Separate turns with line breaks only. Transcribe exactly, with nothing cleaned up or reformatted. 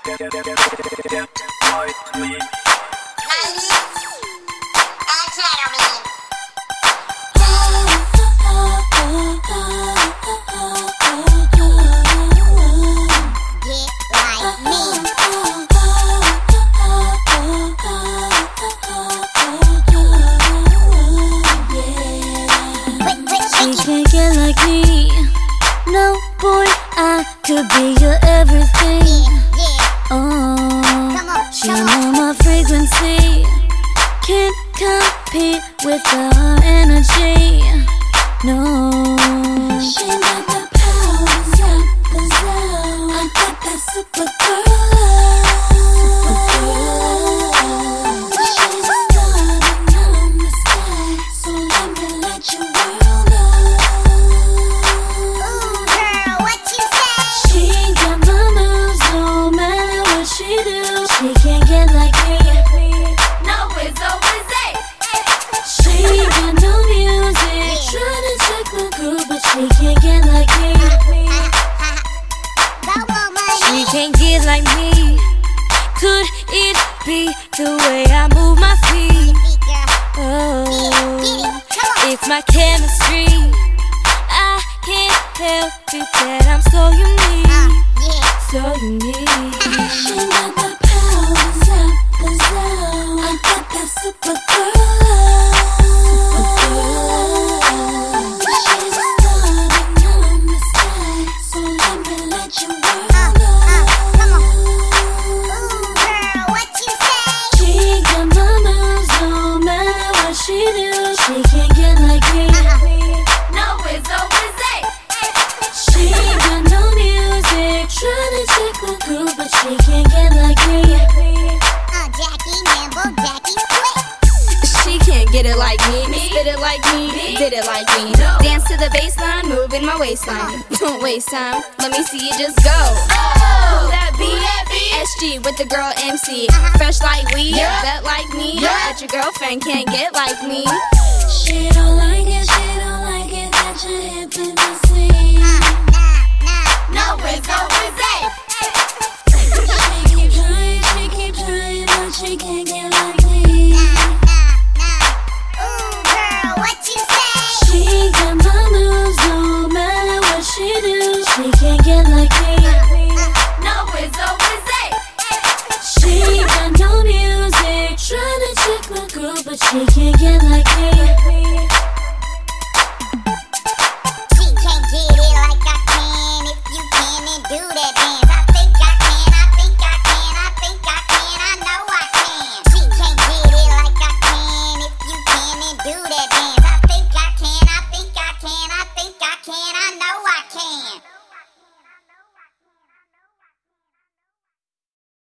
Could be your everything. Yeah, yeah. Oh, come on, she come know on. My frequency can't compete with her energy. No, she got the power, got the sound. I got that super girl love. She's a star on the sky, so let me let you world know. She can't get like me.
No, it's always it.
She got no music. Tryna check the groove, but she can't get like me. She can't get like me. Could it be the way I move my feet? Oh, it's my chemistry. I can't help it that I'm so unique, so unique. She got the I got that super girl love. She's a star on the sky, so let me let you world know. Come on, ooh girl, what you say? She got my moves, no matter what she do. She can't get like me.
No, it's always it.
She got no music, tryna check the groove, but she can't get like me.
She can't get it like me, me. Spit it like me, me. Did it like me. No. Dance to the baseline, moving my waistline. Don't waste time, let me see you just go. Oh, that beat, that beat. S G with the girl M C. Uh-huh. Fresh like weed, yeah. Bet like me. Yeah. But your girlfriend can't get like me.
She don't like it, she don't like it that you're hypnotizing.
No, it's always that.